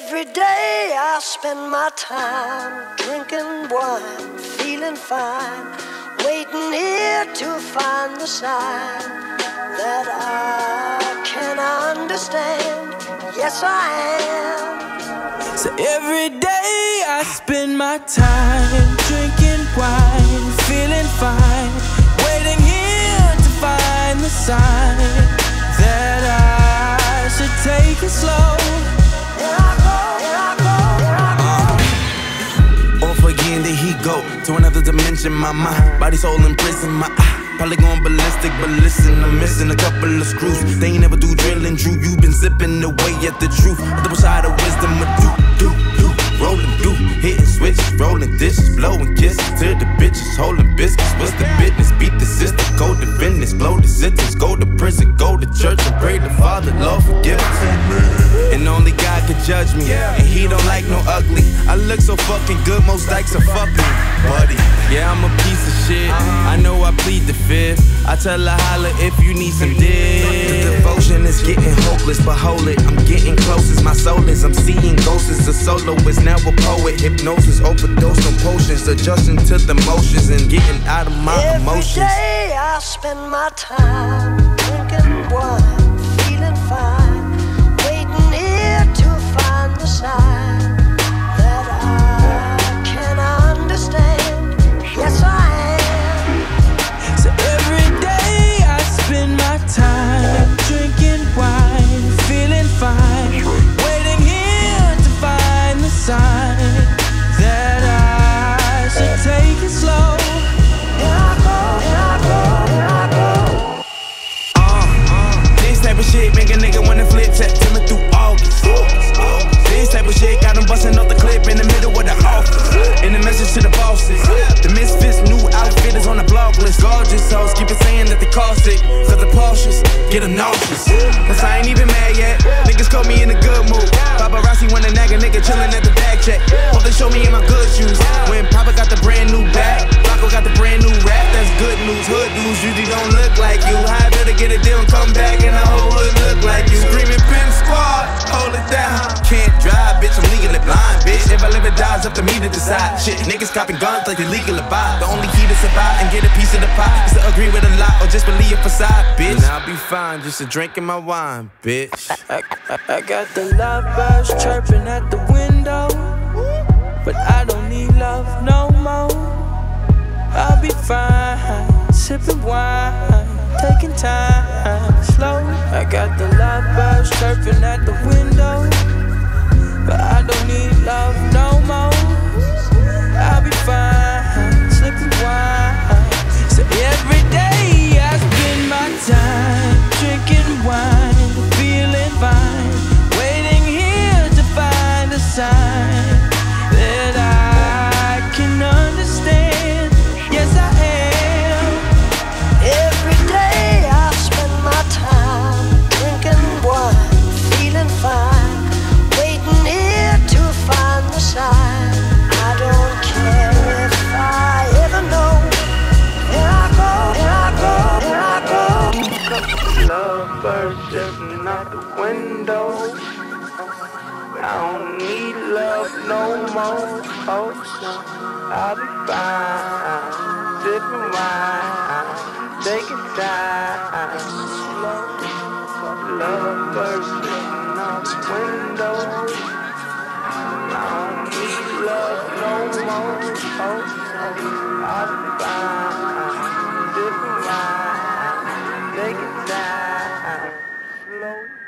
Every day I spend my time drinking wine, feeling fine, waiting here to find the sign that I can understand. Yes, I am. So every day I spend my time drinking wine, feeling fine, waiting here to find the sign that I should take it slow. Off again, there he go to another dimension. My mind, body, soul in prison. My eye, probably going ballistic, but listen, I'm missing a couple of screws. They ain't never do drilling, Drew. You been zipping away at the truth. A double side of wisdom, a do. Rolling through, hitting switches, rolling dishes, blowing kisses to the bitches, holding biscuits. What's the business? Beat the system, go to business, blow the sentence, go to prison, go to church and pray to Father, Lord forgive us. And only God can judge me, and He don't like no ugly. I look so fucking good, most dykes are fucking buddy. Yeah, I'm a piece of shit. I know I plead the fifth. I tell her holla if you need some dick. The devotion is getting hopeless, but hold it, I'm getting close as my soul is. I'm seeing ghosts as a soloist, now a poet. Hypnosis, overdose on potions, adjusting to the motions and getting out of my emotions. Every day I spend my time drinking wine, feeling fine, waiting here to find the sign that I can understand. Yes, I am. So every day I spend my time drinking wine, feeling fine, waiting here to find the sign that I should take it slow. This type of shit make a nigga wanna flip September through August. This type of shit got him busting off the clip in the middle of the office. In the message to the bosses, the misfits, new outfitters on the blog list. Gorgeous hoes keep it saying that they cost it, cause the Porsches get them nauseous. Cause I ain't even mad yet, niggas caught me in a good mood. Paparazzi wanna nag a nigga chillin' at the bag check. Hope they show me in my good shoes. When Papa got the brand new bag, Rocco got the brand new rap, that's good news. Hood dudes usually don't look like you. I better get a deal and come back and the whole hood look like you. Screaming pin squad, hold it down. Can't drive, bitch, I'm legally blind, bitch. If I live or die, it's up to me to decide. Shit, niggas copping guns like they legal to buy. The only key to survive and get a piece of the pie is to agree with a lie or just believe a facade, bitch. And I'll be fine, just a drinking my wine, bitch. I got the lovebirds chirping at the window, but I don't need love no more. I'll be fine, sipping wine, taking time slow. I got the lovebirds chirping at the window, but I don't need love no more. I'll be fine, sipping wine. So every day I spend my time drinking wine, feeling fine, waiting here to find a sign that I can understand. Yes, I am. Every day I spend my time drinking wine, feeling fine, waiting here to find the sign. I don't care if I ever know. Here I go, here I go, here I go. Lovebirds jumping out the window, but I don't need love no more. Oh no, I'll be fine, sipping wine, taking time slow. Lovebirds jumping out the window, I don't need love no more. Oh no, I'll be fine, sipping wine, taking time slow.